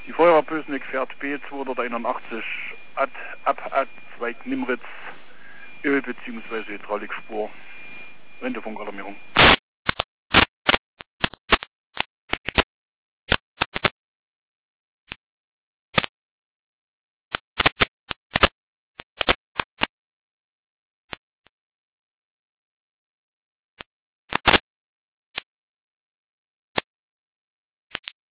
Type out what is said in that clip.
Die Feuerwehr Bösenweg fährt B 281 ab Zweig Nimritz, Öl- bzw. Hydraulikspur. Wendefunkalarmierung.